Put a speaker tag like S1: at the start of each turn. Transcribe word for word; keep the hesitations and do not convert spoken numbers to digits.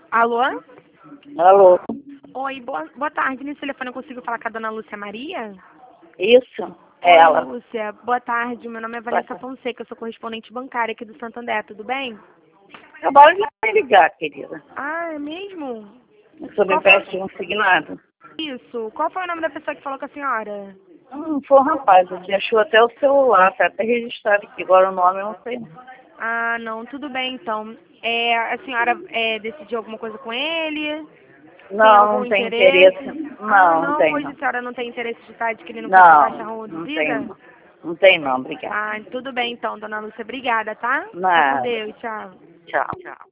S1: Alô?
S2: Alô?
S1: Oi, boa, boa tarde. Nesse telefone eu consigo falar com a dona Lúcia Maria?
S2: Isso?
S1: Oi,
S2: Ela.
S1: Lúcia. Boa tarde. Meu nome é Vanessa Fonseca. Eu sou correspondente bancária aqui do Santander. Tudo bem?
S2: Acabaram de me ligar, querida.
S1: Ah, é mesmo?
S2: Sobre
S1: Qual foi...
S2: empréstimo signado.
S1: Isso. Qual foi o nome da pessoa que falou com a senhora?
S2: Hum, foi um rapaz, ele deixou até o celular, tá até registrado aqui. Agora o nome eu não sei.
S1: Ah, não. Tudo bem, então. É, a senhora é, decidiu alguma coisa com ele? Tem
S2: Não,
S1: algum
S2: não tem
S1: interesse?
S2: interesse.
S1: Ah,
S2: Não, não
S1: não.
S2: tem
S1: Hoje
S2: não.
S1: a senhora não tem interesse de estar adquirindo taxa
S2: Não, não tem
S1: reduzida?
S2: não. Não tem não, obrigada.
S1: Ah, tudo bem então, dona Lúcia. Obrigada, tá? Fica com
S2: Nada.
S1: Deus. Tchau.
S2: Tchau.
S1: Tchau.